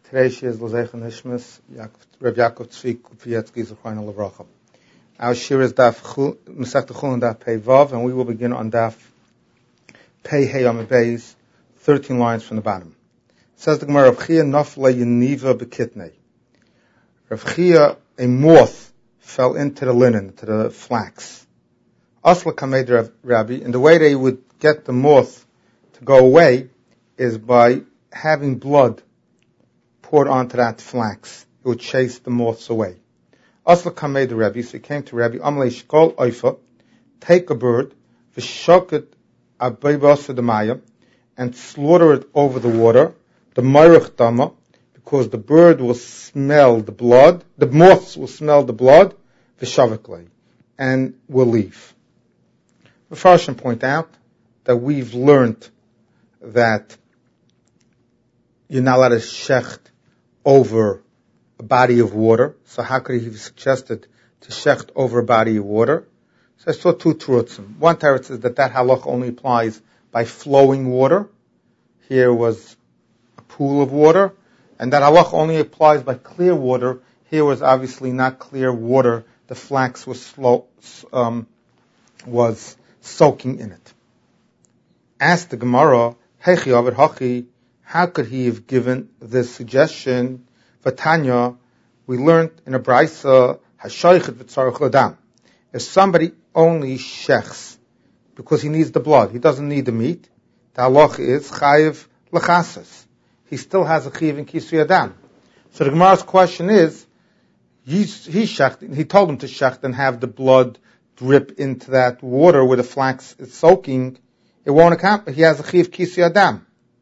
Today she is L'Zeicha Nishmas, Reb Yaakov Tzvi Kupietsky Zechron Levracha. Our shir is Daf Masechta Chulin Daf Pei Vav, and we will begin on Daf Pei Hey Amud Beis, 13 lines from the bottom. It says the Gemara, Rav Chia Nafla Yeniva Bekitnei. Rav Chia, a moth, fell into the linen, to the flax. Asla Kamed Rabbi, and the way they would get the moth to go away is by having blood poured onto that flax. It would chase the moths away. Asla Kamed Rabbi, so he came to Rabbi, Amalei Shkol Oifa, take a bird, v'shoket abayvasa demaya, and slaughter it over the water, the Meirach Dama, because the bird will smell the blood, the moths will smell the blood, v'shaviklei, and will leave. The Farshim point out that we've learned that you're not allowed to shecht over a body of water. So how could he have suggested to shecht over a body of water? So I saw two terutzim. One teretz is that halach only applies by flowing water. Here was a pool of water. And that halach only applies by clear water. Here was obviously not clear water. The flax was soaking in it. Asked the Gemara, Hechi Avid Hachi, how could he have given this suggestion? Vatanya, we learned in a brayso, Hashoichet v'tzarech l'dam. If somebody only shechs because he needs the blood, he doesn't need the meat, the halach is chayiv l'chasas. He still has a chayiv in kisui adam. So the Gemara's question is, he told him to shecht and have the blood drip into that water where the flax is soaking. It won't account. He has a chayiv kisui adam.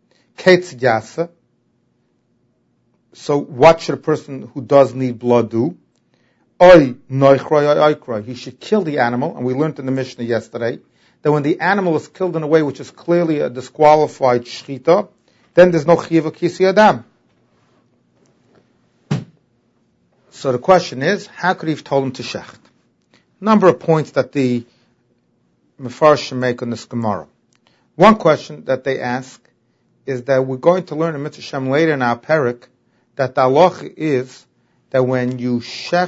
So what should a person who does need blood do? He should kill the animal, and we learned in the Mishnah yesterday that when the animal is killed in a way which is clearly a disqualified shchita, then there's no chiyuv kisui adam. So the question is, how could he have told him to shecht? Number of points that the Mefarshim make on this Gemara. One question that they ask is that we're going to learn in Mitzvah Shem later in our parak that the halach is that when you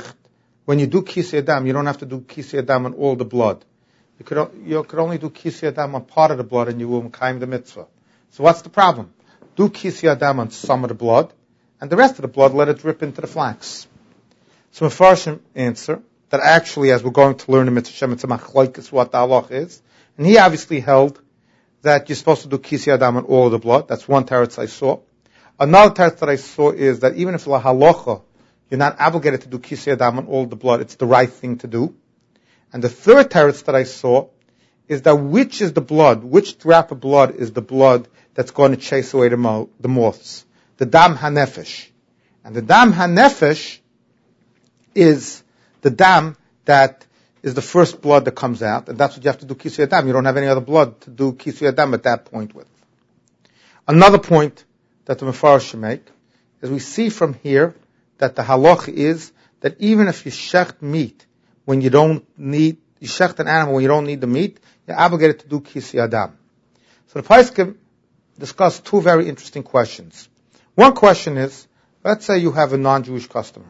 do kisui adam, you don't have to do kisui adam on all the blood. You could only do kisui adam on part of the blood, and you will mekayim the mitzvah. So what's the problem? Do kisui adam on some of the blood, and the rest of the blood let it drip into the flax. So Mefarshim answer that actually, as we're going to learn in Mitzvah Shem, it's a machlokes what the halach is, and he obviously held that you're supposed to do kisui adam on all of the blood. That's one teretz I saw. Another teretz that I saw is that even if la halacha, you're not obligated to do kisui adam on all the blood, it's the right thing to do. And the third teretz that I saw is that which drop of blood is the blood that's going to chase away the moths? The dam hanefesh. And the dam hanefesh is the dam that is the first blood that comes out, and that's what you have to do kisui adam. You don't have any other blood to do kisui adam at that point with. Another point that the Mefarshim make is we see from here that the halach is that even if you shecht meat when you shecht an animal when you don't need the meat, you're obligated to do kisui adam. So the Poskim discuss two very interesting questions. One question is, let's say you have a non-Jewish customer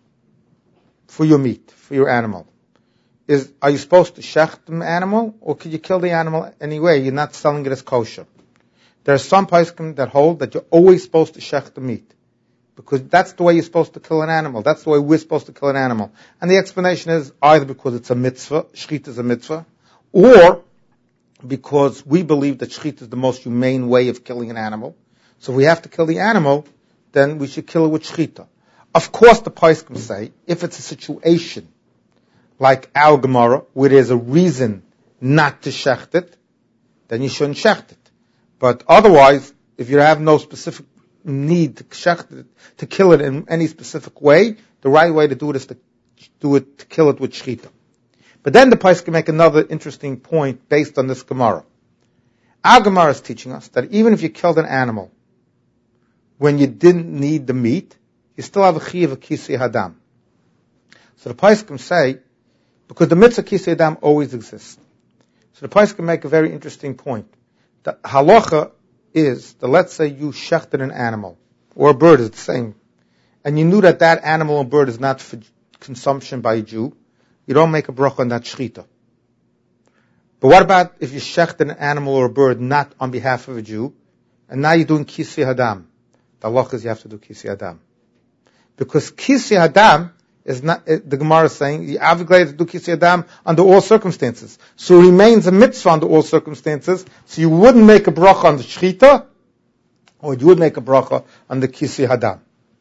for your meat, for your animal. Are you supposed to shecht the animal, or could you kill the animal anyway? You're not selling it as kosher. There are some poskim that hold that you're always supposed to shecht the meat, because that's the way you're supposed to kill an animal. That's the way we're supposed to kill an animal. And the explanation is either because it's a mitzvah, shchita is a mitzvah, or because we believe that shchita is the most humane way of killing an animal. So if we have to kill the animal, then we should kill it with shchita. Of course, the poskim say, if it's a situation like our Gemara, where there's a reason not to shecht it, then you shouldn't shecht it. But otherwise, if you have no specific need to shecht it, to kill it in any specific way, the right way to do it is to kill it with shchita. But then the Poskim make another interesting point based on this Gemara. Our Gemara is teaching us that even if you killed an animal when you didn't need the meat, you still have a chiyuv of kisui adam. So the Poskim say, because the mitzvah kisui adam always exists. So the Poskim make a very interesting point. The halacha is that let's say you shechted an animal or a bird is the same, and you knew that that animal or bird is not for consumption by a Jew, you don't make a bracha on that shechita. But what about if you shecht an animal or a bird not on behalf of a Jew, and now you're doing kisei hadam? The halacha is you have to do kisei hadam. Because kisei hadam is not, the Gemara is saying, you have to do kisei hadam under all circumstances. So it remains a mitzvah under all circumstances, so you wouldn't make a bracha on the shechita, or you would make a bracha on the kisei hadam.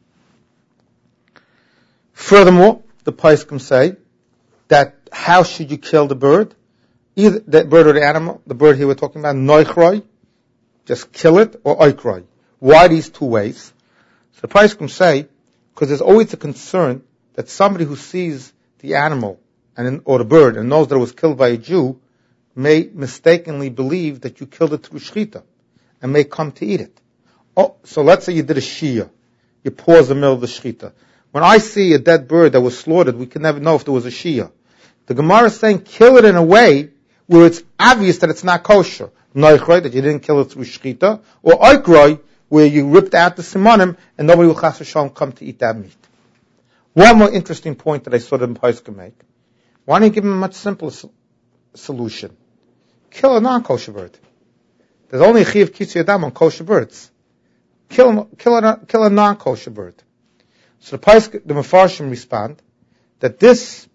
Furthermore, the poskim say that how should you kill the bird? Either the bird or the animal, the bird here we're talking about, noichroi, just kill it, or oikroi. Why these two ways? So the poskim say, because there's always a concern that somebody who sees the animal or the bird and knows that it was killed by a Jew may mistakenly believe that you killed it through shechita and may come to eat it. Oh, so let's say you did a shia. You pause the middle of the shechita. When I see a dead bird that was slaughtered, we can never know if there was a shia. The Gemara is saying kill it in a way where it's obvious that it's not kosher. Noichroi, that you didn't kill it through shechita, or oikroi, where you ripped out the simonim and nobody will chas v'shalom come to eat that meat. One more interesting point that I saw the poskim make. Why don't you give him a much simpler solution? Kill a non-kosher bird. There's only a chiv kisei hadam on kosher birds. Kill a non-kosher bird. So the Mefarshim respond that this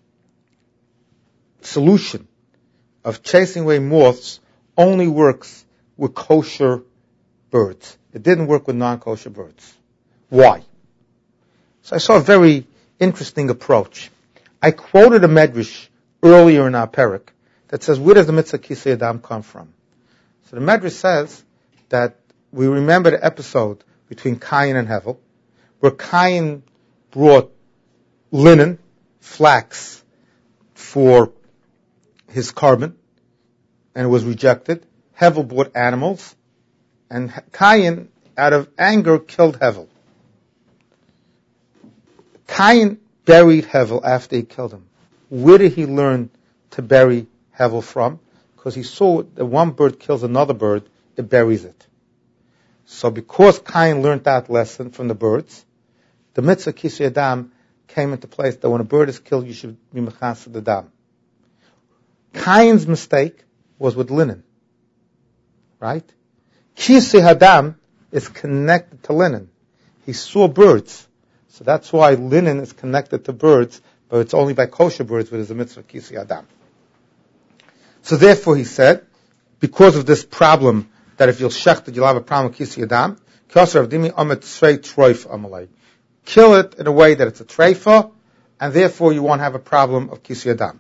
solution of chasing away moths only works with kosher birds. It didn't work with non-kosher birds. Why? So I saw a very interesting approach. I quoted a medrash earlier in our parak that says, where does the mitzvah kisei hadam come from? So the medrash says that we remember the episode between Cain and Hevel, where Cain brought linen, flax, for his carbon, and it was rejected. Hevel brought animals, and Cain, out of anger, killed Hevel. Cain buried Hevel after he killed him. Where did he learn to bury Hevel from? Because he saw that one bird kills another bird, it buries it. So because Cain learned that lesson from the birds, the mitzvah kisei hadam came into place that when a bird is killed, you should be mechased the dam. Cain's mistake was with linen, right? Kisei hadam is connected to linen. He saw birds, so that's why linen is connected to birds, but it's only by kosher birds where there's a mitzvah kisei hadam. So therefore, he said, because of this problem that if you'll shecht it, you'll have a problem with kisei hadam. Kill it in a way that it's a treifa, and therefore you won't have a problem of kisei hadam.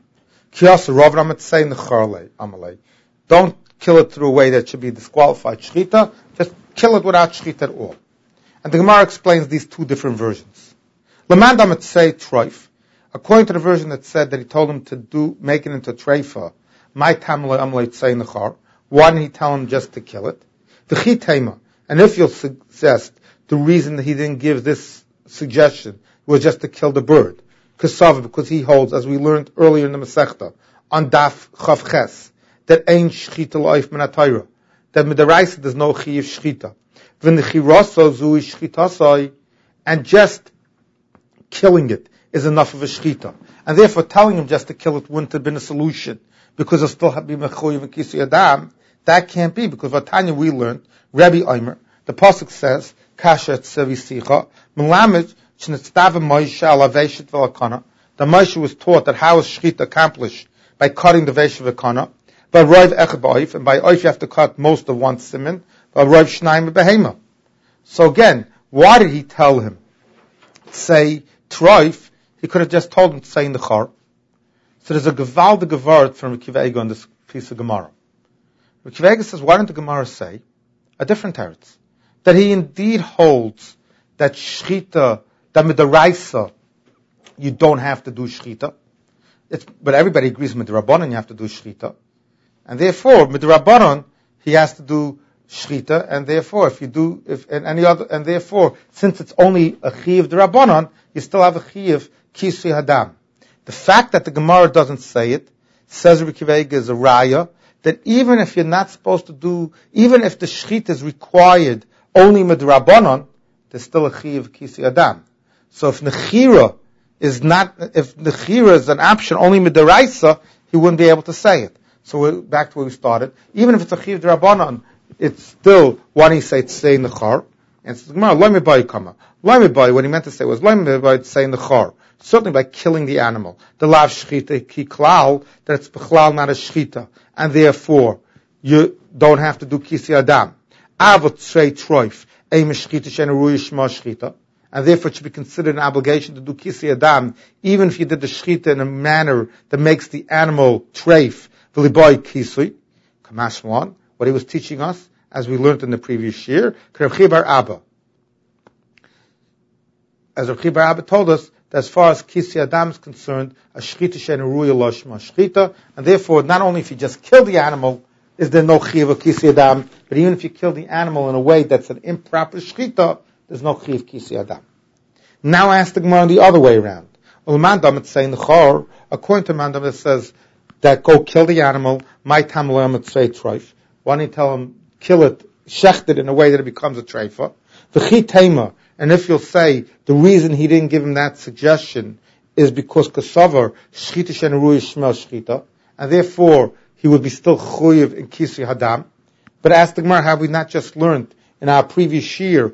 Don't kill it through a way that should be disqualified shechita. Just kill it without shechita at all. And the Gemara explains these two different versions. According to the version that said that he told him to make it into treifa, why didn't he tell him just to kill it? And if you'll suggest the reason that he didn't give this suggestion was just to kill the bird, because he holds, as we learned earlier in the Masechta, on Daf Chav Ches, that ain't shchita lo'if min ha'Torah, that midaraisa there's no chiyuv shchita. V'nechiraso zui shchitasai, and just killing it is enough of a shchita. And therefore telling him just to kill it wouldn't have been a solution, because it'll still be mechuyev and kisei hadam. That can't be, because Vatanya we learned, Rabbi Omer, the pasuk says, Kasha tzevi sicha, melamed shnetztava Moshe ala veshet v'lakana. The Moshe was taught that how is shchita accomplished by cutting the veshet v'lakana. By roiv echad ba'oif, and by oif you have to cut most of one siman. By roiv shnayim behema. So again, why did he tell him say troif? He could have just told him to say in the char. So there's a gevaldig gevart from Akiva Eiger on this piece of Gemara. Akiva Eiger says, why don't the Gemara say a different teretz? That he indeed holds that shchita, that midaraisa, you don't have to do shchita. But everybody agrees with midrabanan you have to do shchita. And therefore, midrabanan, he has to do shchita, and therefore, and therefore, since it's only a chiyuv d'Rabbanan, you still have a chiyuv kisei hadam. The fact that the Gemara doesn't say it, says Rabbi Akiva Eiger, is a raya, that even if you're not supposed to do, even if the shchita is required only midrabanan, there's still a Chiv Kisi Adam. So if Nechira is an option only Midaraisa, he wouldn't be able to say it. So we're back to where we started. Even if it's a Chiv D'Rabbanan, it's still, why do you say Tzei Nechar? And it's Gemara, Lo Mibai Kama. Lo Mibai, what he meant to say was, Lo Mibai Tzei Nechar. Certainly by killing the animal. The Lav Shchita Ki Klal, that it's Bechlal, not a Shchita. And therefore, you don't have to do Kisi Adam. Avot Tzei Troif, Eim Shchita Shen Ruya Shma Shchita. And therefore it should be considered an obligation to do Kisi Adam, even if you did the Shchita in a manner that makes the animal treif, V'libai Kisui. Kamash One, what he was teaching us, as we learned in the previous year, Rav Chiya bar Abba. As Rav Chiya bar Abba told us, that as far as Kisi Adam is concerned, a Shchita Shen Ruya Lo Shma Shchita, and therefore not only if you just kill the animal, is there no Chiv of Kisi Adam, but even if you kill the animal in a way that's an improper Shchita, there's no Chiv Kisi Adam. Now ask the Gemara the other way around. According to Mandam that says that go kill the animal, my tamulam at say treif. Why don't you tell him, kill it, shecht it in a way that it becomes a treifa? V'chi tema, and if you'll say the reason he didn't give him that suggestion is because kasavar shchita shen ruya shmel shchita, and therefore he would be still chuyev in Kisi Hadam. But ask the Gemara, have we not just learned in our previous year,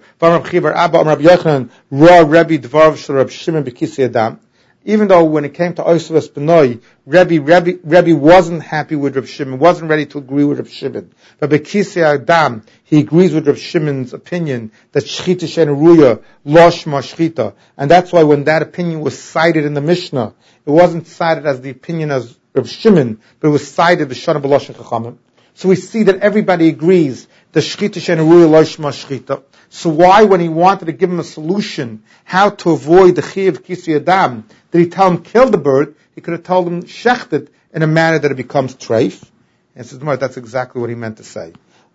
even though when it came to Oisavas Benoi, Rebbe wasn't happy with Reb Shimon, wasn't ready to agree with Reb Shimon. But Bekisi Adam, he agrees with Reb Shimon's opinion that Shchita Shen Ruya, Loshma Shchita. And that's why when that opinion was cited in the Mishnah, it wasn't cited as the opinion of Reb Shimon, but it was cited as Shana B'Loshen Chachamim. So we see that everybody agrees the Shchita Shen Ruya Loshma Shchita. So why, when he wanted to give him a solution how to avoid the Chiyav Kisi Adam, did he tell him kill the bird? He could have told him shecht it in a manner that it becomes treif. And says, that's exactly what he meant to say.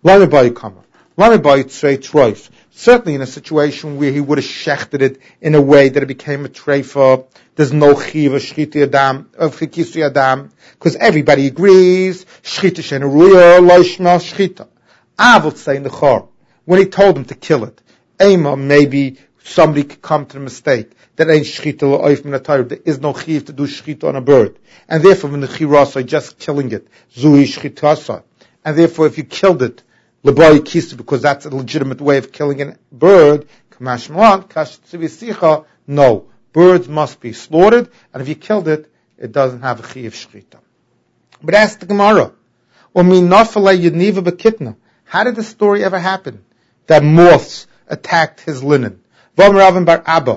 Certainly in a situation where he would have shechted it in a way that it became a treifa, there's no chiv of shchita adam, of Kisi Adam, because everybody agrees, shchita shen ruya, loishma shchita. Avot say in the chor, when he told him to kill it, Ema, maybe somebody could come to the mistake that ain't shchita la'oif min ha'tayr, there is no chiv to do shchita on a bird. And therefore, when the chirasa, just killing it, zui shchitasa. And therefore, if you killed it, l'bai kisa, because that's a legitimate way of killing a bird, kamash malan, kash tzivisicha, no. Birds must be slaughtered, and if you killed it, it doesn't have a chiv shchita. But ask the Gemara, how did the story ever happen? That moths attacked his linen. From when the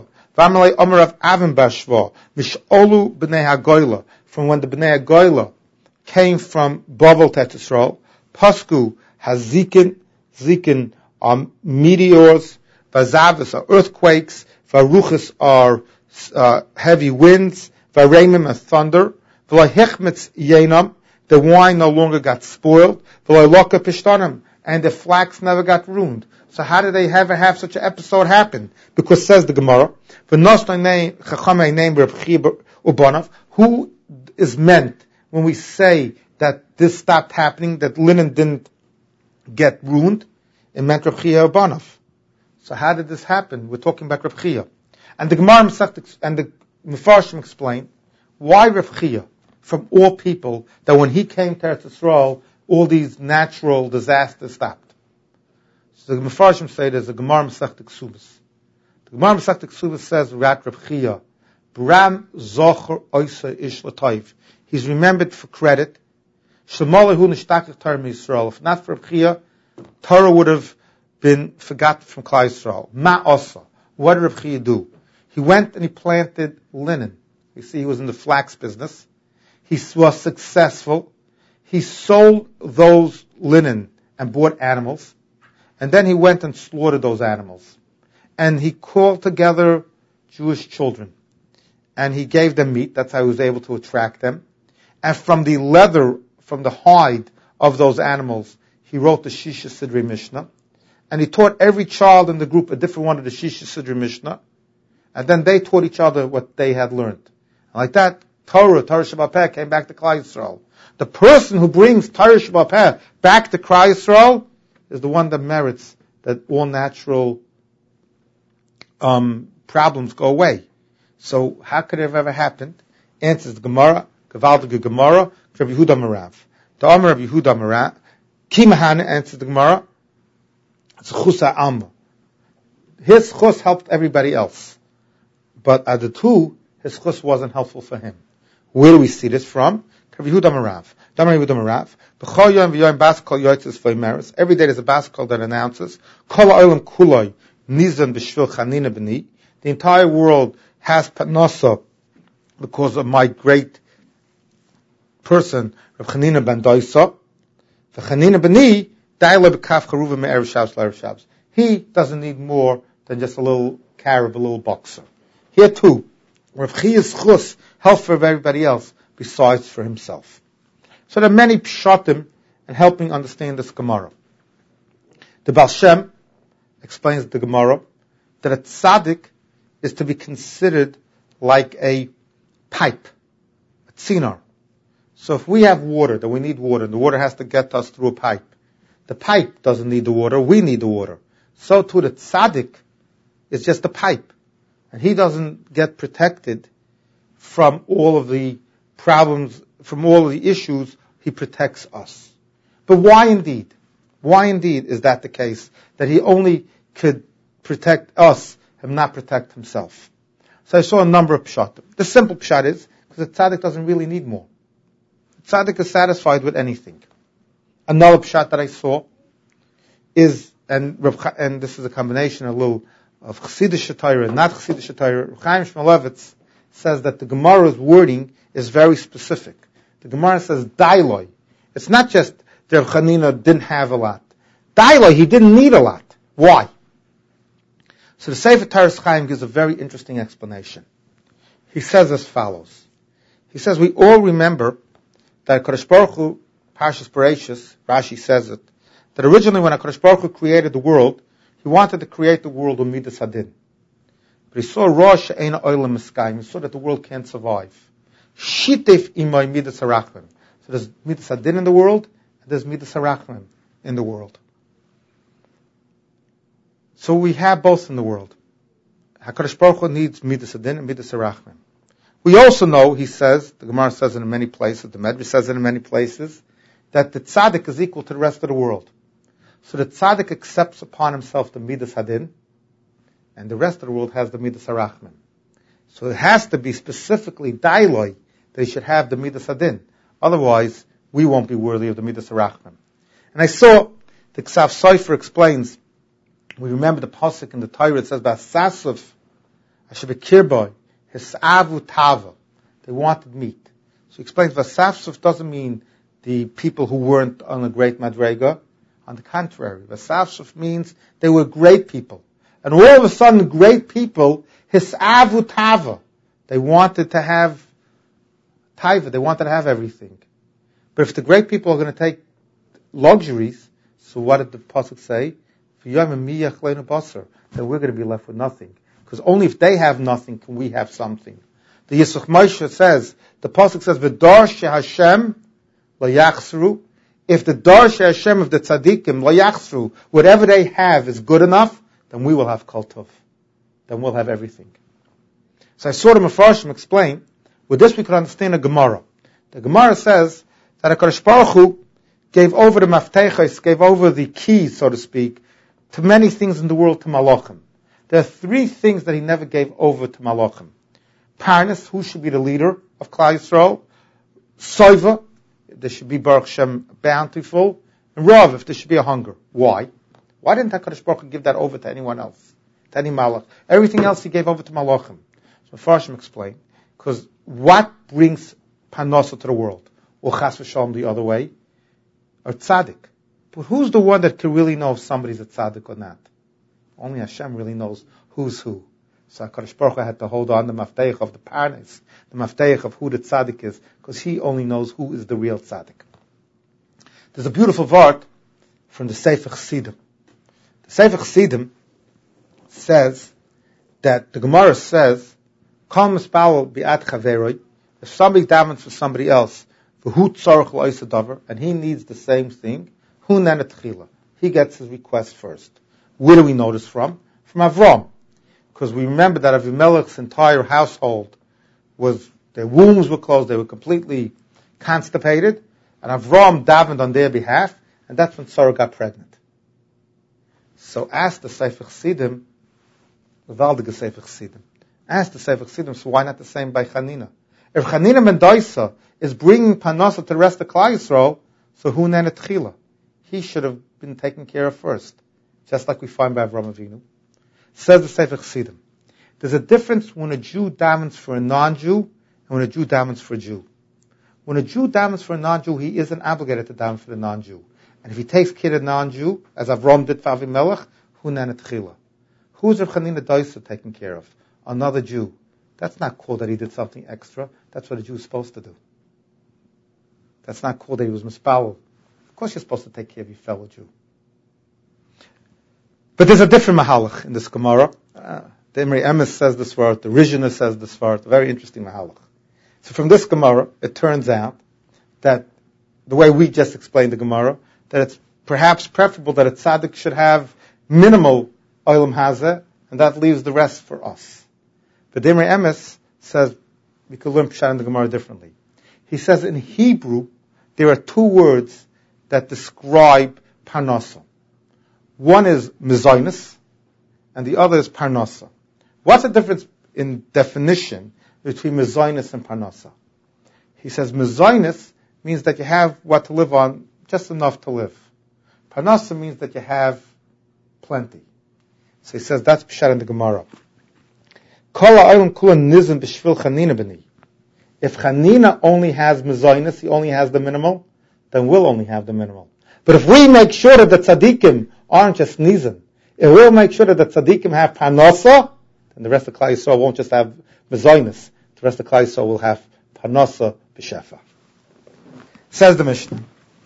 Bnei Hagoyla came from Bavel to Yisrael, Pasku has zikin meteors, vazavis are earthquakes, varuchas are heavy winds, varemim are thunder, v'lahichmetz yenam, the wine no longer got spoiled, v'laloka pishtanim, and the flax never got ruined. So how did they ever have such an episode happen? Because says the Gemara, who is meant when we say that this stopped happening, that linen didn't get ruined? It meant Reb Chiya Ubanov. So how did this happen? We're talking about Reb Chiya. And the Gemara and the Mefarshim explain why Reb Chiya, from all people, that when he came to Eretz Yisrael, all these natural disasters stopped. So the Mefarshim say there's a Gemara Masechta Ksubas. The Gemara Masechta Ksubas says, Rat Reb Chiya, Bram Zocher Oisa Ish Latayv. He's remembered for credit. Shemalahu Nishtakach Torah Yisrael. If not for Reb Chiya, Torah would have been forgotten from Klal Yisrael. Ma Osa. What did Reb Chiya do? He went and he planted linen. You see, he was in the flax business. He was successful. He sold those linen and bought animals. And then he went and slaughtered those animals. And he called together Jewish children. And he gave them meat. That's how he was able to attract them. And from the leather, from the hide of those animals, he wrote the Shisha Sidrei Mishnah. And he taught every child in the group a different one of the Shisha Sidrei Mishnah. And then they taught each other what they had learned. And like that, Torah Sheba'al Peh came back to Klal Yisrael. The person who brings Torah Sheba'al Peh back to Klal Yisrael is the one that merits that all natural problems go away. So how could it have ever happened? Answers the Gemara, Gavaldige Gemara, Rabbi Yehuda Marav. The Amar of Yehuda Marav, Kimahana answers the Gemara, it's Chusa Alma. His chus helped everybody else. But at the two, his chus wasn't helpful for him. Where do we see this from? Rabbi Yehuda Marav. Damar Yehuda Marav. B'chol yom v'yom bas kol yotzes v'yimeres. Every day there's a bas kol that announces, Kol ha'olam kuloi nizan b'shvil chanina b'ni. The entire world has panasa because of my great person, Rav Chanina ben Doisa. The Chanina b'ni, daila b'kaf charuva me'erev Shabbos l'erev Shabbos. He doesn't need more than just a little carib, a little boxer. Here too, Rav Chiya's chus helps for everybody else besides for himself. So there are many pshatim in helping understand this Gemara. The Baal Shem explains the Gemara that a tzaddik is to be considered like a pipe, a tzinar. So if we have water, then we need water, and the water has to get to us through a pipe. The pipe doesn't need the water, we need the water. So too the tzaddik is just a pipe, and he doesn't get protected from all of the problems, from all of the issues. He protects us. But why indeed? Why indeed is that the case, that he only could protect us and not protect himself? So I saw a number of pshat. The simple pshat is, because the tzaddik doesn't really need more. The tzaddik is satisfied with anything. Another pshat that I saw is, and this is a combination of Chassidish Torah and not Chassidish Torah. Reb Chaim Shmulevitz says that the Gemara's wording is very specific. The Gemara says dailoi. It's not just that Reb Chanina didn't have a lot. Dailoi, he didn't need a lot. Why? So the Sefer Taras Chaim gives a very interesting explanation. He says as follows. He says we all remember that Kadosh Baruch Hu, Parshas Bereishis, Rashi says it, that originally when Kadosh Baruch Hu created the world, he wanted to create the world with Midas Hadin. But he saw Rosh She'eina Olam Miskayim. He saw that the world can't survive. Shitef imay Midas Harachmim. So there's Midas Hadin in the world, and there's Midas Harachmim in the world. So we have both in the world. HaKadosh Baruch Hu needs Midas Hadin and Midas Harachmim. We also know, he says, the Gemara says it in many places, the Medrash says it in many places, that the tzaddik is equal to the rest of the world. So the tzaddik accepts upon himself the Midas Hadin, and the rest of the world has the Midas Harachmim. So it has to be specifically dailoi that he should have the Midas Hadin. Otherwise, we won't be worthy of the Midas Harachmim. And I saw the Ksav Sofer explains, we remember the pasuk in the Torah, it says, Ba'asasuf, Ashabekirboy, Hisavu Tava. They wanted meat. So he explains, Ba'asasuf doesn't mean the people who weren't on a great madrega. On the contrary, Ba'asasuf means they were great people. And all of a sudden, great people, Hisavu Tava. They wanted to have taiva, they wanted to have everything. But if the great people are going to take luxuries, so what did the pasuk say? Then we're going to be left with nothing. Because only if they have nothing can we have something. The Yisroch Moshe says, the pasuk says, V'dar she'Hashem lo yachsru. If the dar she'Hashem of the tzaddikim lo yachsru, whatever they have is good enough, then we will have kol tov. Then we'll have everything. So I saw the Mefarshim explain, with this we could understand a Gemara. The Gemara says that HaKadosh Baruch Hu gave over the maftechos, gave over the keys, so to speak, to many things in the world to Malachim. There are three things that he never gave over to Malachim. Parnas, who should be the leader of Klal Yisrael. Soiva, there should be Baruch Shem bountiful. And Rav, if there should be a hunger. Why? Why didn't HaKadosh Baruch Hu give that over to anyone else? To any Malach? Everything else he gave over to Malachim. So Farshim explained, because what brings Panosa to the world? Or Chas v'Shalom the other way? Or Tzaddik. But who's the one that can really know if somebody's a tzaddik or not? Only Hashem really knows who's who. So HaKadosh Baruch Hu had to hold on the mafteich of the parnes, the mafteich of who the tzaddik is, because he only knows who is the real tzaddik. There's a beautiful word from the Sefer Chassidim. The Sefer Chassidim says that the Gemara says, Kol mispalel bi'at chaveroi, if somebody davens for somebody else, v'hu tzorach lo'isa davar, and he needs the same thing, hu nenet tchila, he gets his request first. Where do we know this from? From Avram. Because we remember that Avimelech's entire household their wombs were closed, they were completely constipated, and Avram davened on their behalf, and that's when Sarah got pregnant. So ask the Sefer Chassidim, Levaldige Sefer Chassidim, ask the Sefer Chassidim, so why not the same by Chanina? If Chanina ben Doisa is bringing Parnasa to the rest of Klal Yisrael, so who nen tchila? He should have been taken care of first, just like we find by Avraham Avinu. Says the Sefer Chassidim, there's a difference when a Jew davens for a non-Jew and when a Jew davens for a Jew. When a Jew davens for a non-Jew, he isn't obligated to daven for the non-Jew. And if he takes care of a non-Jew, as Avram did for Avimelech, hu nen tchila? Who's Rav Chanina Doisa taking care of? Another Jew. That's not called that he did something extra. That's what a Jew is supposed to do. That's not called that he was mispalel. Of course you're supposed to take care of your fellow Jew. But there's a different mahalach in this Gemara. The Imrei Emes says this word, the Rishonah says this word, a very interesting mahalach. So from this Gemara, it turns out that the way we just explained the Gemara, that it's perhaps preferable that a tzaddik should have minimal olam hazeh, and that leaves the rest for us. But the Imrei Emes says, we could learn Pshat in the Gemara differently. He says in Hebrew, there are two words that describe parnasa. One is mezainis, and the other is parnasa. What's the difference in definition between mezainis and parnasa? He says mezainis means that you have what to live on, just enough to live. Parnasa means that you have plenty. So he says that's Pshat in the Gemara. If Chanina only has mezainis, he only has the minimal, then we'll only have the minimal. But if we make sure that the tzaddikim aren't just nizan, if we'll make sure that the tzaddikim have parnasa, then the rest of Klal Yisrael won't just have mezainis. The rest of Klal Yisrael will have parnasa b'shefa. Says the Mishnah,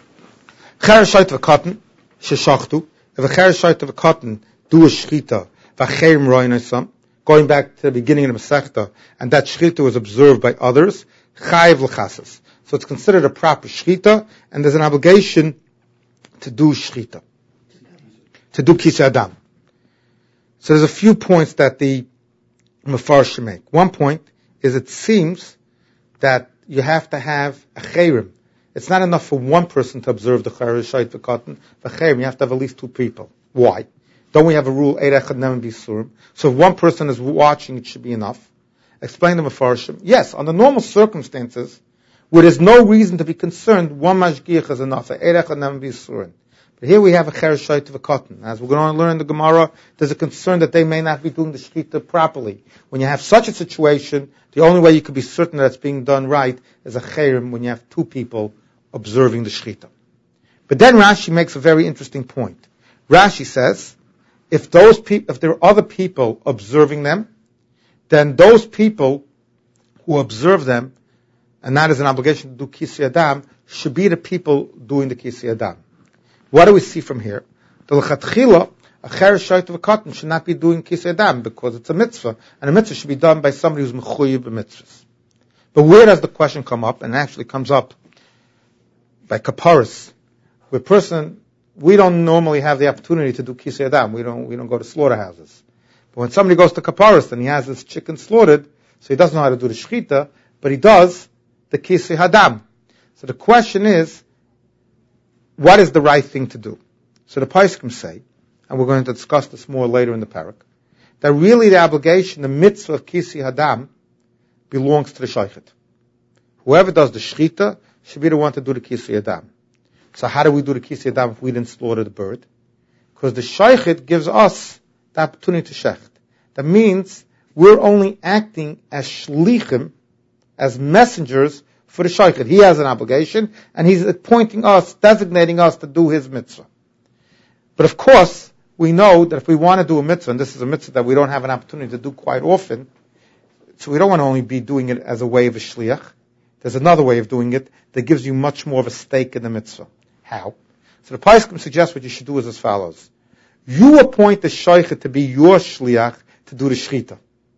Cheresh shayt v'katan sheshachtu. If a cheresh shayt v'katan do a shchita v'cherim roinasam, going back to the beginning of the Masechta, and that shchita was observed by others, chayiv l'chasas. So it's considered a proper shchita, and there's an obligation to do shchita, to do kisei adam. So there's a few points that the Mefarshim make. One point is it seems that you have to have a chayrim. It's not enough for one person to observe the cheresh shayt v'katan v'chayrim. You have to have at least two people. Why? Don't we have a rule, Eid Echad Ne'eman B'Yisurim? So if one person is watching, it should be enough. Explain the Mefarshim. Yes, under normal circumstances, where there's no reason to be concerned, one mashgiach is enough. Eid Echad Ne'eman B'Yisurim. But here we have a cheresh shayt v'katan. As we're going to learn in the Gemara, there's a concern that they may not be doing the shchita properly. When you have such a situation, the only way you could be certain that it's being done right is a chayrim when you have two people observing the shchita. But then Rashi makes a very interesting point. Rashi says, if there are other people observing them, then those people who observe them, and that is an obligation to do kisei adam, should be the people doing the kisei adam. What do we see from here? The lechatchila, a cheresh shayt v'katan should not be doing kisei adam because it's a mitzvah, and a mitzvah should be done by somebody who's mechuyev b'mitzvahs. But where does the question come up? And it actually comes up by kaparis, where we don't normally have the opportunity to do kisei adam. We don't go to slaughterhouses. But when somebody goes to kaparis and he has his chicken slaughtered, so he doesn't know how to do the shchita, but he does the kisei hadam. So the question is, what is the right thing to do? So the Poskim say, and we're going to discuss this more later in the parak, that really the obligation, the mitzvah of kisei hadam, belongs to the shaychet. Whoever does the shchita should be the one to do the kisei adam. So how do we do the kisei adam if we didn't slaughter the bird? Because the shaychet gives us the opportunity to shecht. That means we're only acting as shlichim, as messengers for the shaychet. He has an obligation, and he's appointing us, designating us to do his mitzvah. But of course, we know that if we want to do a mitzvah, and this is a mitzvah that we don't have an opportunity to do quite often, so we don't want to only be doing it as a way of a shliach. There's another way of doing it that gives you much more of a stake in the mitzvah. How? So the Poskim suggests what you should do is as follows. You appoint the shaychet to be your shliach to do the shchita.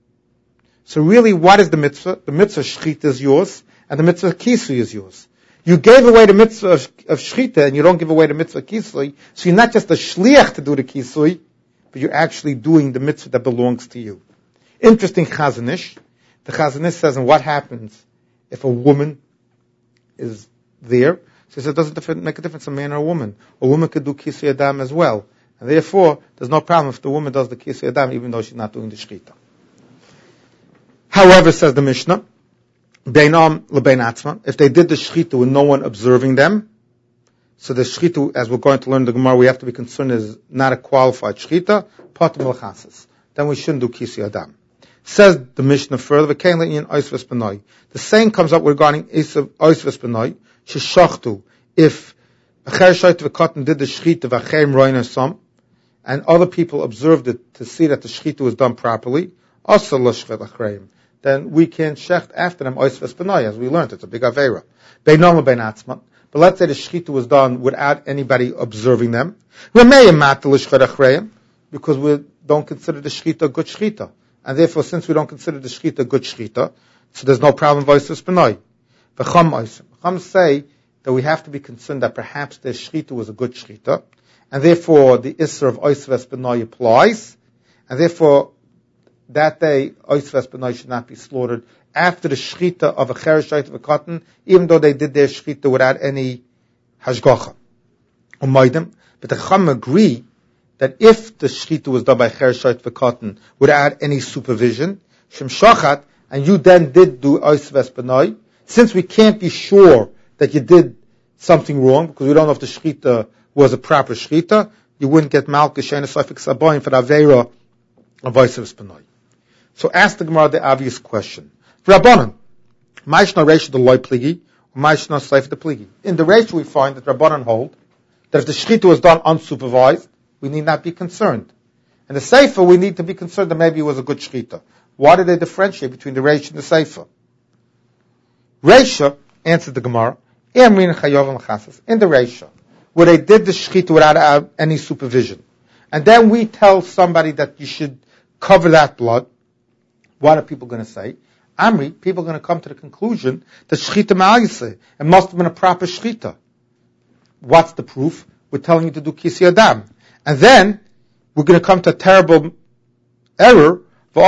So really, what is the mitzvah? The mitzvah shchita is yours, and the mitzvah kisui is yours. You gave away the mitzvah of shchita, and you don't give away the mitzvah kisui, so you're not just a shliach to do the kisui, but you're actually doing the mitzvah that belongs to you. Interesting Chazanish. The Chazanish says, and what happens if a woman is there? So he says, it doesn't make a difference, a man or a woman. A woman could do Kisei Adam as well. And therefore, there's no problem if the woman does the Kisei Adam, even though she's not doing the Shechita. However, says the Mishnah, Beinam lebein atzman, if they did the Shechita with no one observing them, so the Shechita, as we're going to learn in the Gemara, we have to be concerned is not a qualified Shechita, patim l'chasas. Then we shouldn't do Kisei Adam. Says the Mishnah further, the same comes up regarding Oisves B'nai, Sheshachtu, if a Cher Shoyt V'Katan did the Shechita V'Acheim Roiner Som, and other people observed it to see that the Shechita was done properly, also L'Shchet Achreim, then we can shecht after them Oisves B'nai, as we learned, it's a big Aveira. Beinam lebein atzman. But let's say the Shechita was done without anybody observing them. Because we don't consider the Shechita a good Shechita. And therefore, since we don't consider the Shechita a good Shechita, so there's no problem with Oisves B'nai. Chacham say that we have to be concerned that perhaps the Shechita was a good Shechita, and therefore the Isser of Oisves B'nai applies, and therefore that day Oisves B'nai should not be slaughtered after the Shechita of a Cher Shoyt V'Katan, even though they did their Shechita without any Hashgacha. But the Chacham agree that if the Shechita was done by Cher Shoyt V'Katan without any supervision, Shem Shachat, and you then did do Oisves B'nai, since we can't be sure that you did something wrong, because we don't know if the Shechita was a proper Shechita, you wouldn't get Malka Shein Sofik Saboim for the Aveira of Oisves B'nai. So ask the Gemara the obvious question. Rabbanan, Ma'ishna Reisha the Loi Pligi, or Ma'ishna Seif the Pligi. In the Reisha we find that Rabbanan hold that if the Shechita was done unsupervised, we need not be concerned. In the Seifa, we need to be concerned that maybe it was a good Shechita. Why did they differentiate between the Reisha and the Seifa? Reisha answered the Gemara, in the Reisha, where they did the Shechita without any supervision. And then we tell somebody that you should cover that blood. What are people going to say? Amri, people are going to come to the conclusion that Shechita Ma'ayiseh, it must have been a proper Shechita. What's the proof? We're telling you to do Kisei Adam. And then, we're going to come to a terrible error, to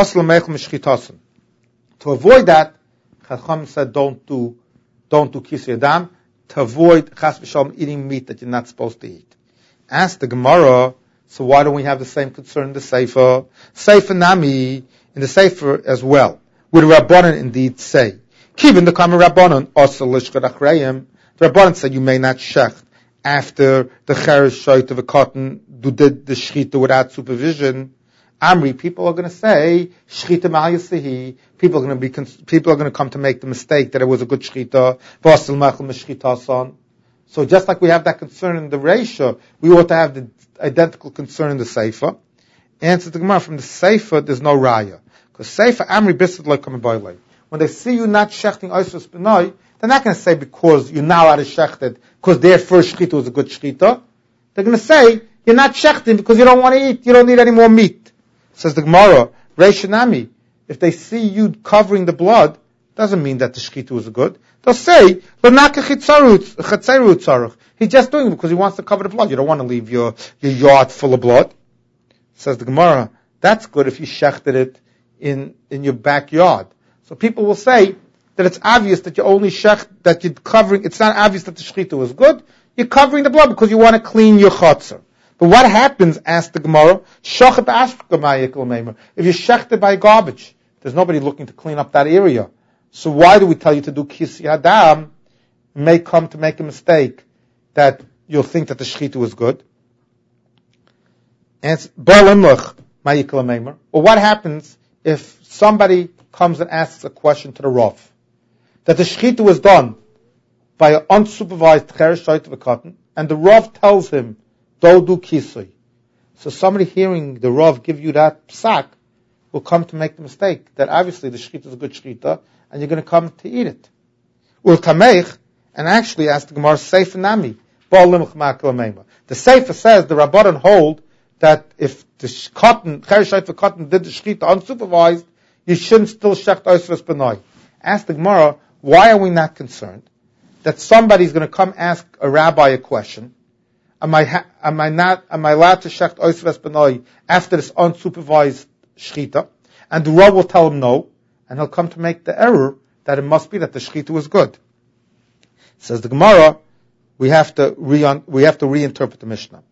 avoid that, Chacham said don't do Kisei Adam, to avoid Chas v'Shalom eating meat that you're not supposed to eat. Ask the Gemara, so why don't we have the same concern in the Sefer? Sefer Nami, in the Sefer as well. Would Rabbanan indeed say, Kivin the Kamer Rabbanan, also Lishkat Achreim, the Rabbanan said you may not shecht after the Cher Shoyt V'Katan did the Shechita without supervision. Amri, people are going to say, Shechita Ma'ayasehi, people are going to come to make the mistake that it was a good Shechita, V'asel Mechel Meshchita Son. So just like we have that concern in the Reisha, we ought to have the identical concern in the Sefer. Answer the Gemara, from the Sefer, there's no Raya. Because Sefer Amri Bisad Lo Kamen Boilei. When they see you not shechting Oisves B'nai, they're not going to say because you're now out of shechted, because their first Shechita was a good Shechita. They're going to say, you're not shechting because you don't want to eat, you don't need any more meat. Says the Gemara, Reisha Nami, if they see you covering the blood, doesn't mean that the Shechita was good. They'll say, he's just doing it because he wants to cover the blood. You don't want to leave your yard full of blood. Says the Gemara, that's good if you shechted it in your backyard. So people will say that it's obvious that you only that you're covering, it's not obvious that the Shechita was good. You're covering the blood because you want to clean your chutzner. But what happens, asked the Gemara, if you're shechted by garbage, there's nobody looking to clean up that area. So why do we tell you to do Kisei Adam? May come to make a mistake that you'll think that the Shechita was good. And or what happens if somebody comes and asks a question to the Rav? That the Shechita was done by an unsupervised Cher Shoyt V'Katan, and the Rav tells him, don't do Kisei. So somebody hearing the Rav give you that psak will come to make the mistake that obviously the Shechita is a good Shechita, and you're going to come to eat it. And actually ask the Gemara, Sefer Nami, the Sefer says, the Rabbanan hold that if the cotton, Cher Shoyt V'Katan did the Shechita unsupervised, you shouldn't still shecht Oisves B'nai. Ask the Gemara, why are we not concerned that somebody's going to come ask a rabbi a question? Am I allowed to shecht Oisves B'nai after this unsupervised Shechita? and the Rav will tell him no, and he'll come to make the error that it must be that the shechita was good. Says the Gemara, we have to reinterpret the Mishnah.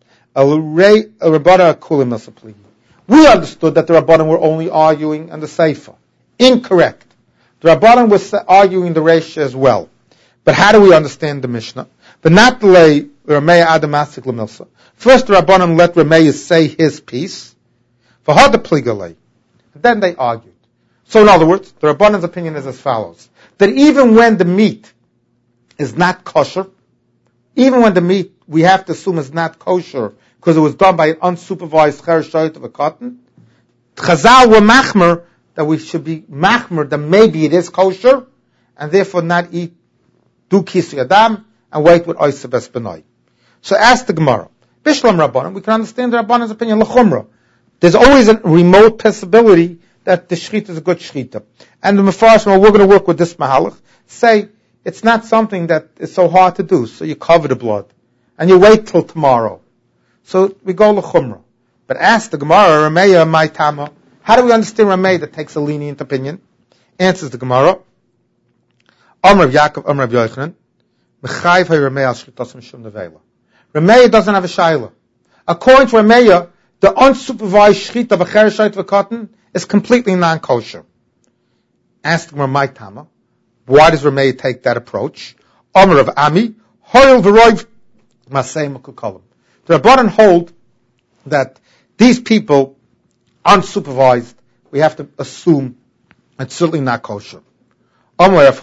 We understood that the Rabbanan were only arguing on the Seifa. Incorrect. The Rabbanan was arguing the Reisha as well. But how do we understand the Mishnah? But not the Rameya Adamasik Lamilsa. First, the Rabbanan let Rameya say his piece. For how the Pligalei. Then they argued. So in other words, the Rabbanan's opinion is as follows. That even when the meat is not kosher, even when the meat we have to assume is not kosher because it was done by an unsupervised cheresh of a cotton, Chazal were machmer that we should be machmer that maybe it is kosher and therefore not eat do kisu adam and wait with oiseh bes benoi. So ask the Gemara. Bishlam Rabbanan, we can understand the Rabbanan's opinion, l'chumra. There's always a remote possibility that the shechita is a good shechita. And the Mefarshim, we're going to work with this mahalach, say it's not something that is so hard to do, so you cover the blood. And you wait till tomorrow. So we go l'chumra. But ask the Gemara, Rameya my tama, how do we understand Rameya that takes a lenient opinion? Answers the Gemara, Amr of Yaakov, Amr of Yochanan, Mechayv ha-Rameya al shchitas mishum nevela. Rameya doesn't have a shaila. According to Rameya, the unsupervised shchita of a cheresh of a cotton is completely non-kosher. Ask the Gemara, my tama, why does Rameya take that approach? Amr of Ami, Hoyel v'roiv masei mekukolim. The Rabbanan hold that these people, unsupervised, we have to assume it's certainly not kosher. Why,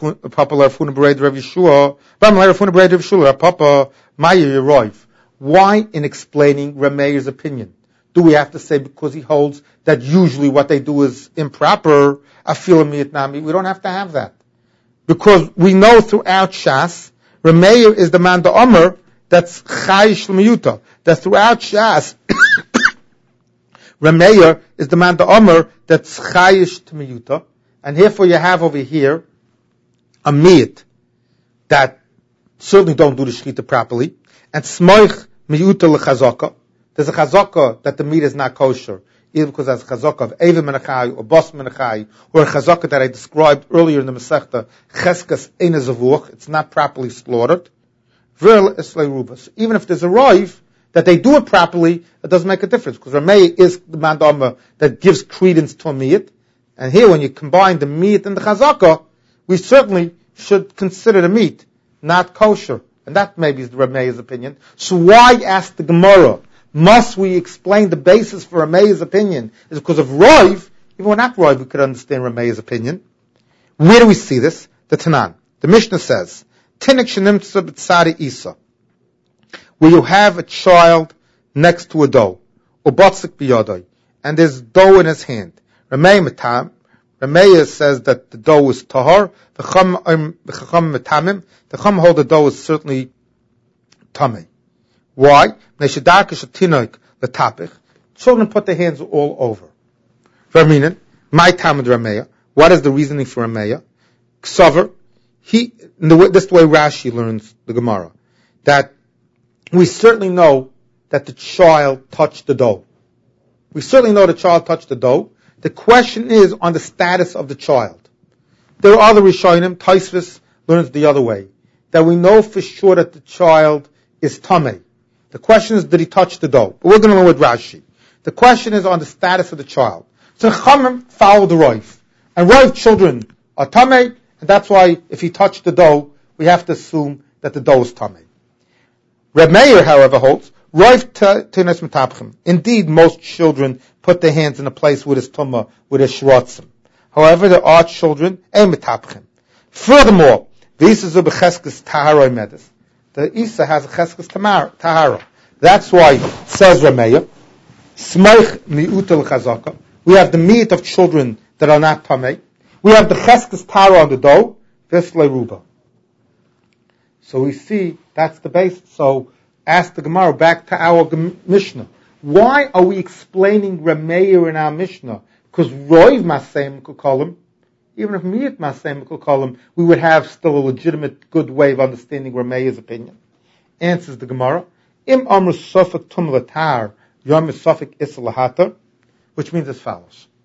in explaining Rameya's opinion, do we have to say because he holds that usually what they do is improper, afilu miyatnami? We don't have to have that. Because we know throughout Shas, Rameya is the man, the Omer, that's chayish l'miyuta. That throughout Shas, Rameya is the man, the Omer, that's chayish t'miyuta. And therefore you have over here a miyut that certainly don't do the shechita properly, and smoich miyuta l'chazaka. There's a chazaka that the meat is not kosher, either because there's a chazaka of Eva Menachai or Bos Menachai, or a chazaka that I described earlier in the Masechta, Cheskas Ein Zavuch, it's not properly slaughtered. Vril Islay Rubas. Even if there's a roiv that they do it properly, it doesn't make a difference, because Rameya is the mandama that gives credence to a miyut. And here, when you combine the meat and the chazaka, we certainly should consider the meat not kosher. And that maybe is Rameya's opinion. So why ask the Gemara? Must we explain the basis for Rameya's opinion? Is because of Roiv? Even when not Roiv, we could understand Rameya's opinion. Where do we see this? The Tanan. The Mishnah says, Tinik shenimtza b'tzari isa, where you have a child next to a dough, or batzik biyadai, and there's dough in his hand. Rameya says that the dough is tahar. The chum hold the dough is certainly tamei. Why? Children put their hands all over. My tam with Rameya. What is the reasoning for Rameya? Ksaver. This is the way Rashi learns the Gemara. That we certainly know that the child touched the dough. We certainly know the child touched the dough. The question is on the status of the child. There are other Rishonim, Taisvis learns the other way, that we know for sure that the child is tamei. The question is, did he touch the dough? But we're going to learn with Rashi. The question is on the status of the child. So Chamim follow the Roiv. And Roiv children are tamei, and that's why if he touched the dough, we have to assume that the dough is tamei. Reb Meir, however, holds, Roiv tenes metapchim. Indeed, most children put their hands in a place with his tumah, with his shrotzim. However, there are children, ein metapchim. Furthermore, this is a becheskes taharoi medis. The Isa has a cheskes tahara. That's why, says Rameya, smoich mi'utel chazaka. We have the meat of children that are not tamei. We have the cheskes tahara on the dough, vislei ruba. So we see, that's the basis. So, ask the Gemara back to our Mishnah. Why are we explaining Rameya in our Mishnah? Because Roiv Masem Kukolim, even if Miyat Masem Kukolim, we would have still a legitimate, good way of understanding Rameya's opinion. Answers the Gemara, Im Amr Sofik Tum Latar, Yom Sofik Isalahatar, which means as follows.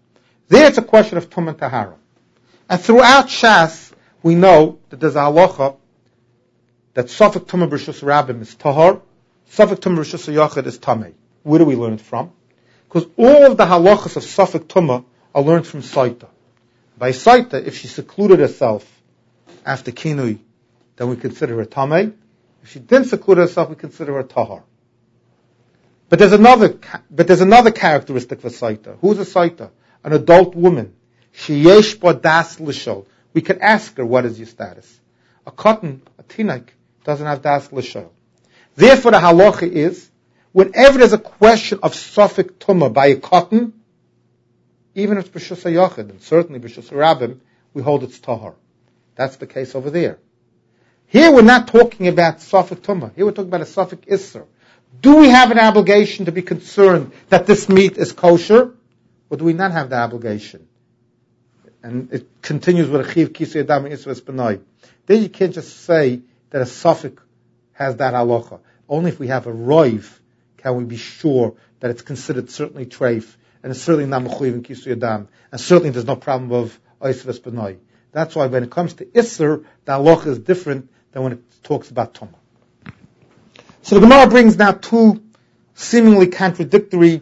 There it's a question of Tum and Tahara. And throughout Shas, we know that there's a halacha that Safek Tumah B'Rishus Rabbim is Tahar, Safek Tumah B'Rishus Yachid is Tamei. Where do we learn it from? Because all of the halachas of Safek Tumah are learned from Saita. By Saita, if she secluded herself after Kinui, then we consider her Tamei. If she didn't seclude herself, we consider her Tahar. But there's another characteristic for Saita. Who's a Saita? An adult woman. Sheyesh ba das l'shol. We can ask her, what is your status? A cotton, a tinak, doesn't have das l'shol. Therefore, the halacha is, whenever there's a question of Safek Tumah by a cotton, even if it's B'Shus HaYachid, and certainly B'Shus HaRabbim, we hold it's Tahar. That's the case over there. Here we're not talking about Safek Tumah. Here we're talking about a Safek Isser. Do we have an obligation to be concerned that this meat is kosher? Or do we not have the obligation? And it continues with a Chiv Kisei Adam and Isra Espanoi. Then you can't just say that a Safek has that halacha. Only if we have a roiv can we be sure that it's considered certainly treif, and it's certainly not mechuyev in Kisei Adam, and certainly there's no problem of Isra Espanoi. That's why when it comes to Isser, the halacha is different than when it talks about Tumah. So the Gemara brings now two seemingly contradictory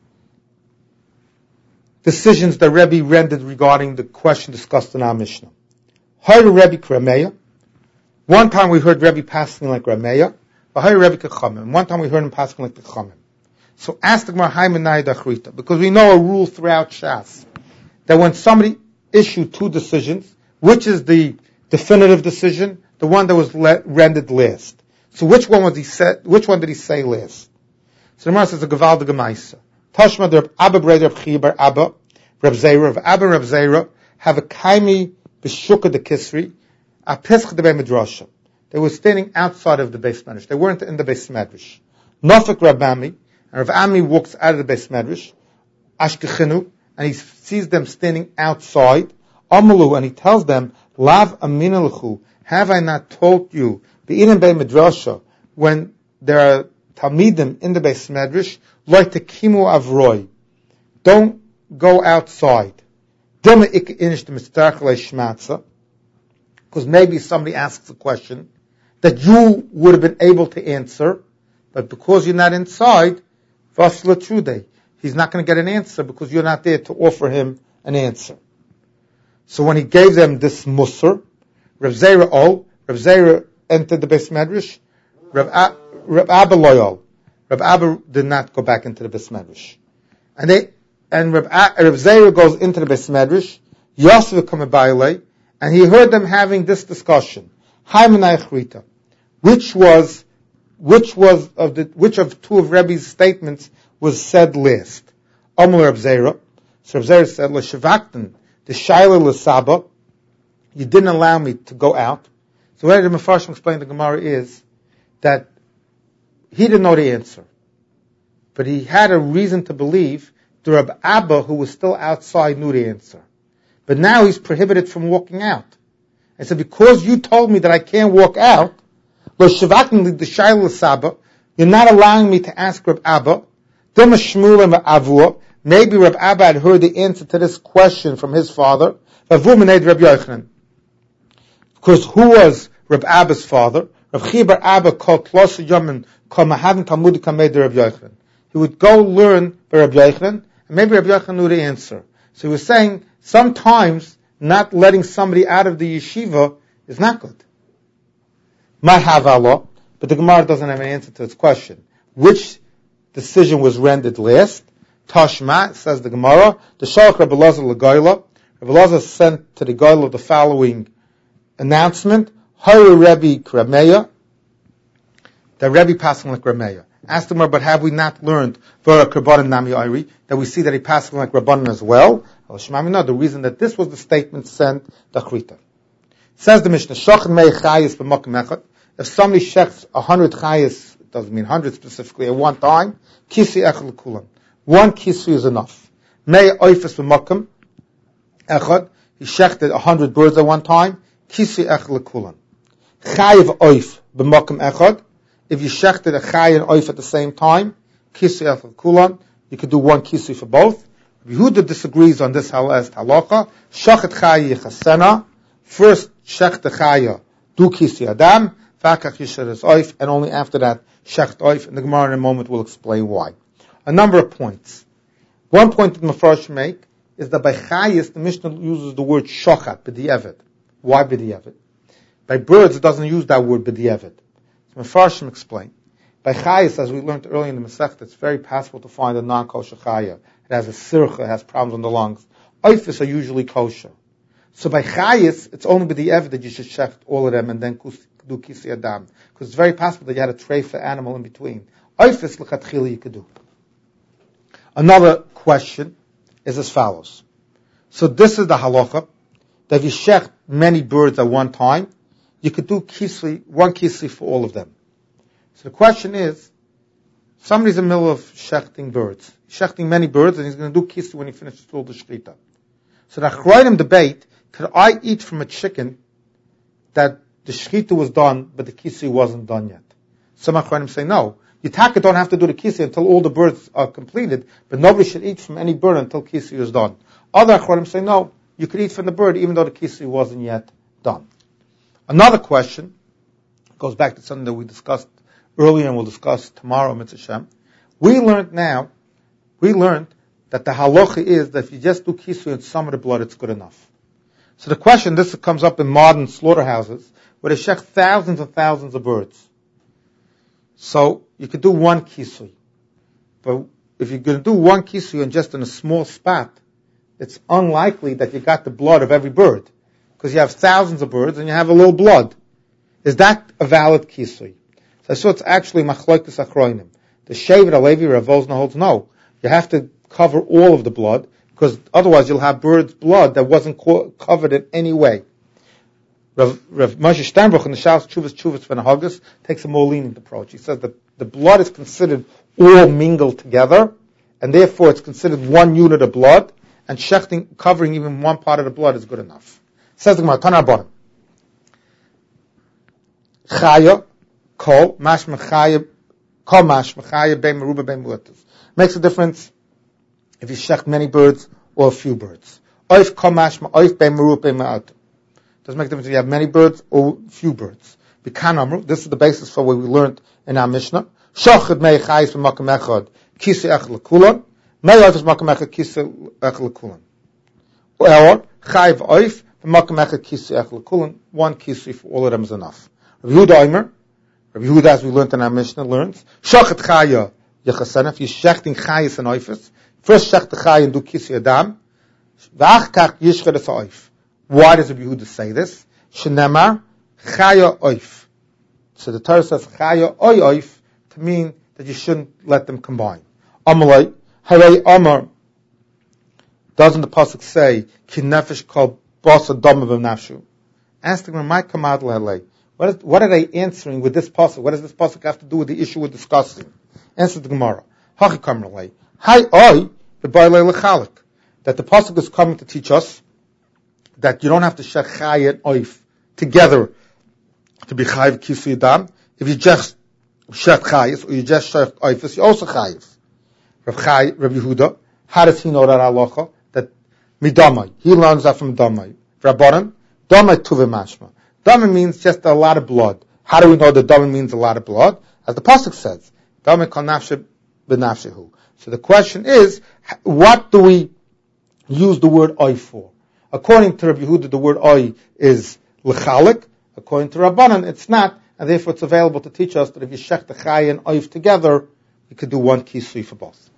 decisions that Rebbe rendered regarding the question discussed in our Mishnah. Hayr Rebbe Krameya. One time we heard Rebbe passing like Rameya, but Hayr Rebbe Kachamim. One time we heard him passing like the Kachamim. So ask the Gemara Haymanai Dachrita, because we know a rule throughout Shas that when somebody issued two decisions, which is the definitive decision, the one that was rendered last. So which one did he say last? So the Gemara says a Gaval de Gemaisa. Tashma der Abba brother of Chibar Abba, Reb Zera, of Abba Reb Zera, have a kaimi b'shuka de Kisri, a pesach de Medrasha. They were standing outside of the Beis Medrash. They weren't in the Beis Medrash. Nafik Reb Ami, and Reb Ami walks out of the Beis Medrash, Ashkechinu, and he sees them standing outside, Amalu, and he tells them, Lav Aminalechu, have I not told you, Be'inem Bei Medrasha, when there are Talmidim in the Beis Medrash, like the Kimu Avroi, don't go outside. Because maybe somebody asks a question that you would have been able to answer, but because you're not inside, he's not going to get an answer because you're not there to offer him an answer. So when he gave them this musar, Rav Zera entered the Beis Medrash, Rav Abba loyal. Rav Abba did not go back into the Beis Medrash. And Rav Zera goes into the Beis Medrash, Yosef Kamabayale, and he heard them having this discussion. Which of two of Rebbe's statements was said last? Amar Rav Zera. So Rav Zera said, L'shavaktan, the Shaila L'saba, you didn't allow me to go out. So what the Mefarshim explained the Gemara is that he didn't know the answer. But he had a reason to believe the Rab Abba, who was still outside, knew the answer. But now he's prohibited from walking out. I said, because you told me that I can't walk out, you're not allowing me to ask Rab Abba. Maybe Rab Abba had heard the answer to this question from his father. Because who was Rab Abba's father? Rav Chibar Abba called Klosa Yamin called Mahavan Talmudik Kamed Rab Yochanan. He would go learn by Rab Yochanan, and maybe Rab Yochanan knew the answer. So he was saying sometimes not letting somebody out of the yeshiva is not good. Might have Allah, but the Gemara doesn't have an answer to its question. Which decision was rendered last? Tashma, says the Gemara, the Shalach Rabbi Elazar L'Goyla. Rabbi Elazar sent to the Goyla the following announcement: Haru Rebbe Krameya, that Rebbe passing like Rameya. Asked him, but have we not learned Vora Krabbanan Nami Ayri, that we see that he passing like Rabbanan as well? No, the reason that this was the statement sent Dachrita. Says the Mishnah, Shochan Mei Chayis b'Makom Echad. If somebody shechs 100 Chayis, it doesn't mean 100 specifically, at one time, Kisi Echad L'Kulam. One Kisi is enough. Mei Oifes b'Makom Echad. He shechted 100 birds at one time, Kisi Echad L'Kulam. Chayiv Oif b'Makom Echad. If you shechted a chay and oif at the same time, kisi echad kulan, you could do one kisi for both. Yehuda disagrees on this last halacha. Shachet chaya yichasena. First, shech the chaya, do kisi adam, fakach yisheres oif, and only after that, shech oif. And the Gemara in a moment will explain why. A number of points. One point that Mefarshim make is that by chayis, the Mishnah uses the word shochat, b'di'evet. Why b'di'evet? By birds, it doesn't use that word b'di'evet. So Mefarshim explain. By chayis, as we learned earlier in the Masechta, it's very possible to find a non-kosher chaya. It has a sircha, it has problems on the lungs. Oifis are usually kosher. So by chayis, it's only b'di'evet that you should shecht all of them and then do kisi adam. Because it's very possible that you had a treifa animal in between. Oifis l'chatchila you could do. Another question is as follows. So this is the halacha, that if you shecht many birds at one time, you could do one kisi for all of them. So the question is, somebody's in the middle of shechting birds. He's shechting many birds, and he's going to do kisi when he finishes all the shechita. So the Achronim debate, could I eat from a chicken that the shechita was done, but the kisi wasn't done yet? Some Achronim say no. You don't have to do the kisi until all the birds are completed, but nobody should eat from any bird until kisi is done. Other Achronim say no, you could eat from the bird even though the kisi wasn't yet done. Another question goes back to something that we discussed earlier and we'll discuss tomorrow, Mitzvah Shem. We learned that the halacha is that if you just do kisui and some of the blood, it's good enough. So the question, this comes up in modern slaughterhouses, where they shech thousands and thousands of birds. So you could do one kisui. But if you're going to do one kisui and just in a small spot, it's unlikely that you got the blood of every bird. Because you have thousands of birds and you have a little blood. Is that a valid kisui? So it's actually machlokes achronim. The Shevet Halevi Rav Wosner holds no. You have to cover all of the blood, because otherwise you'll have birds' blood that wasn't covered in any way. Rav Moshe Steinbruch in the Shas Chuvas V'Nahagas takes a more lenient approach. He says that the blood is considered all mingled together, and therefore it's considered one unit of blood, and shechting, covering even one part of the blood is good enough. Says the Gemara, Tana Rabbanan. Chaya, kol, mashma chaya, kol mashma chaya, bein meruba, bein mu'atas. Makes a difference if you shecht many birds or a few birds. Oif kol mashma, oif bein meruba, bein mu'atas. Doesn't make a difference if you have many birds or few birds. Bikan amru, this is the basis for what we learned in our Mishnah. Shochad mei chayis b'makam echad, kisi ech l'kulan, mei oif b'makam echad, kisi ech l'kulan. Or, chayiv oif, b'makam echad, kisi ech l'kulan, one kisi for all of them is enough. Rabbi Yehuda Omer, Rabbi Yehuda, as we learned in our Mishnah, learns, Shochet chaya yechasena, if you're shechting chayis and oifis, first shech the chay and do kisi adam, v'ach kach yishched es oif. Why does Rabbi Yehuda say this? Shenemar chaya oif. So the Torah says chaya oy oif to mean that you shouldn't let them combine. Amalei, harei amar, doesn't the pasuk say, ki nefesh kol basa dama b'nafshu? Ask them, my kamad lehalei. What are they answering with this pasuk? What does this pasuk have to do with the issue we're discussing? Answer the Gemara. Hachi kamralei. Hai oy b'bailei lechalik. That the pasuk is coming to teach us that you don't have to shech chay and oif together to be chayiv kisi adam. If you just shech chayis or you just shech oifis, you also chayiv. Rabbi Yehuda, how does he know that halacha? That midamai. He learns that from damai. Rabbanan, damai tuve mashma. Damai means just a lot of blood. How do we know that damai means a lot of blood? As the pasuk says, damai kol nafshe b'nafshehu. So the question is, what do we use the word oif for? According to Rabbi Yehuda, the word oy is l'chalik. According to Rabbanan, it's not, and therefore it's available to teach us that if you shech the chay and oif together, you could do one kisui for both.